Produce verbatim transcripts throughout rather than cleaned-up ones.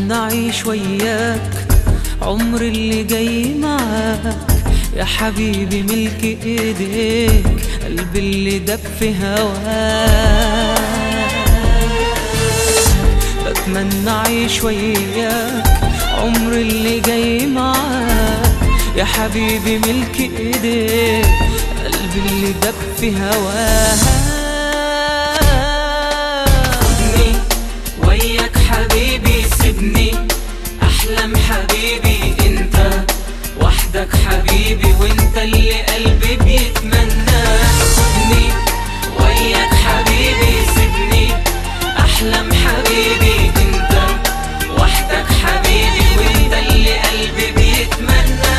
بتمنى اعيش وياك عمر اللي جاي معاك يا حبيبي، ملك ايديك قلبي اللي دب في هواك. بتمنى اعيش وياك عمر اللي جاي معاك يا حبيبي، ملك ايديك قلبي اللي دب في هواك. خدني وياك حبيبي، سيبني احلم حبيبي، انت وحدك حبيبي وانت اللي قلبي بيتمنى. خدني وياك حبيبي، سيبني احلم حبيبي، انت وحدك حبيبي وانت اللي قلبي بيتمنى.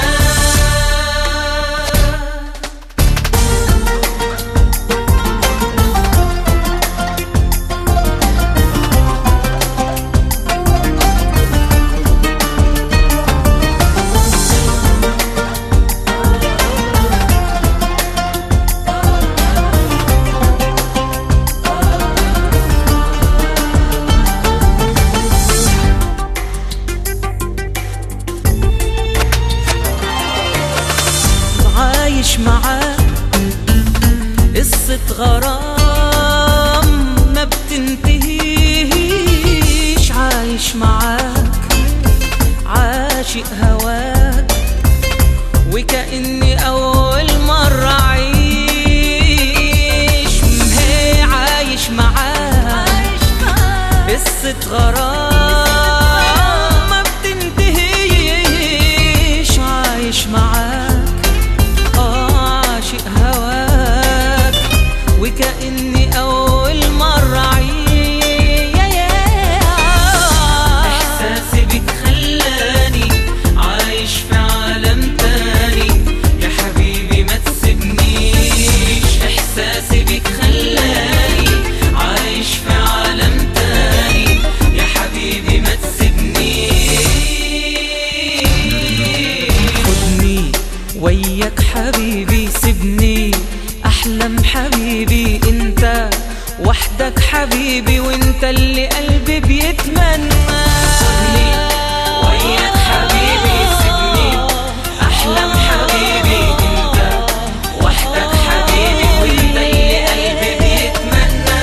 عايش معاك قصة غرام ما بتنتهيش، عايش معاك عاشق هواك وكأني أول مرة أعيش. هي عايش معاك قصة غرام ما بتنتهيش، عايش معاك وكأني أول مرة أعيش. إحساسي بك خلاني عايش في عالم تاني يا حبيبي، ما تسيبنيش. إحساسي بك خلاني عايش في عالم تاني يا حبيبي، ما تسيبنيش. خدني وياك حبيبي، سيبني أحلم حبيبي، انت وحدك حبيبي وانت اللي قلبي بيتمنى. خدني وياك حبيبي، سيبني أحلم حبيبي، انت وحدك حبيبي وانت اللي قلبي بيتمنى.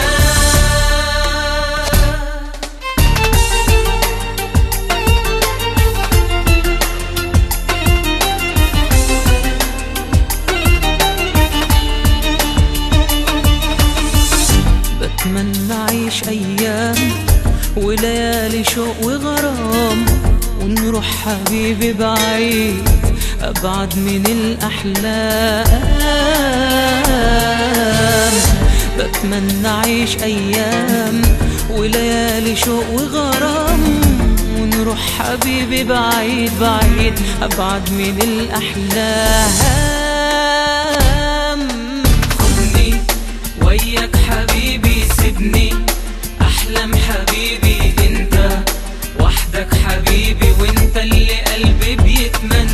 بتمنى أعيش أيام وليالي شوق وغرام ونروح حبيبي بعيد أبعد من الأحلام. بتمنى أعيش أيام وليالي شوق وغرام ونروح حبيبي بعيد بعيد أبعد من الأحلام. خدني وياك حبيبي، سيبني أحلم حبيبي، انت وحدك حبيبي وانت اللي قلبي بيتمنى.